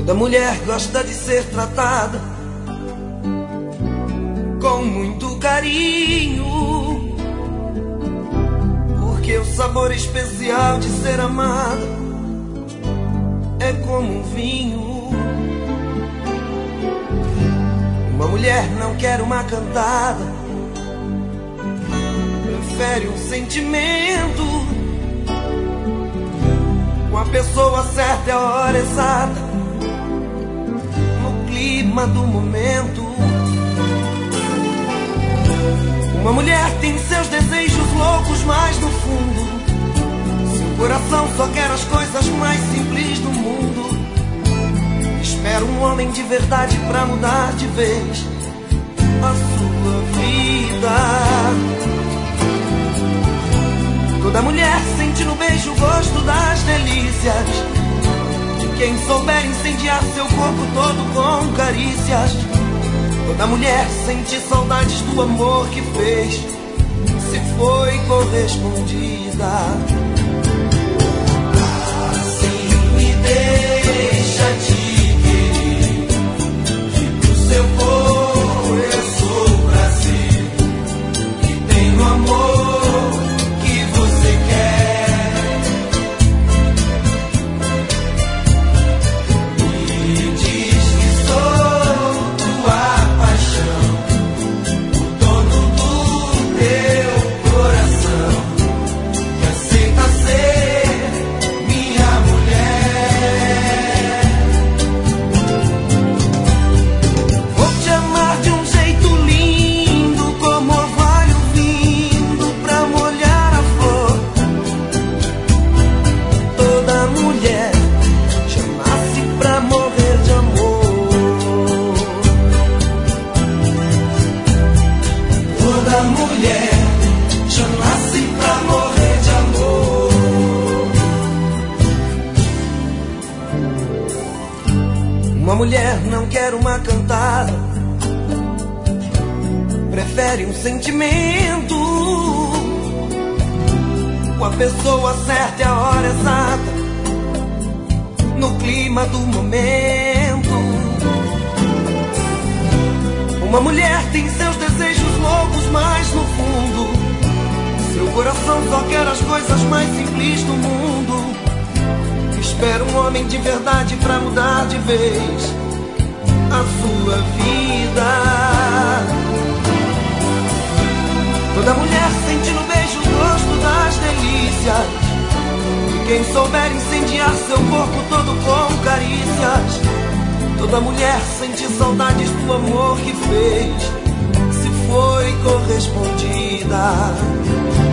Toda mulher gosta de ser tratada com muito carinho, porque o sabor especial de ser amada é como um vinho. Uma mulher não quer uma cantada, prefere um sentimento. Com a pessoa certa é a hora exata, no clima do momento. Uma mulher tem seus desejos loucos, mas no fundo seu coração só quer as coisas mais simples do mundo. Espera um homem de verdade pra mudar de vez a sua vida. Toda mulher sente no beijo o gosto das delícias de quem souber incendiar seu corpo todo com carícias. Toda mulher sente saudades do amor que fez, se foi correspondida. Assim me deixa te querer, que pro seu corpo eu sou prazer, que tenho amor que você quer. Me diz que sou tua paixão, o dono do teu coração, que aceita ser minha mulher. Vou te amar de um jeito lindo, como orvalho vindo pra molhar a flor. Toda mulher já nasce pra morrer de amor. Toda mulher já nasce pra morrer de amor. Uma mulher não quer uma cantada, prefere um sentimento. Com a pessoa certa é a hora exata, no clima do momento. Uma mulher tem seus desejos loucos, mas no fundo seu coração só quer as coisas mais simples do mundo. Espera um homem de verdade pra mudar de vez a sua vida. Toda mulher sente no beijo o gosto das delícias de quem souber incendiar seu corpo todo com carícias. Toda mulher sente saudades do amor que fez, se foi correspondida.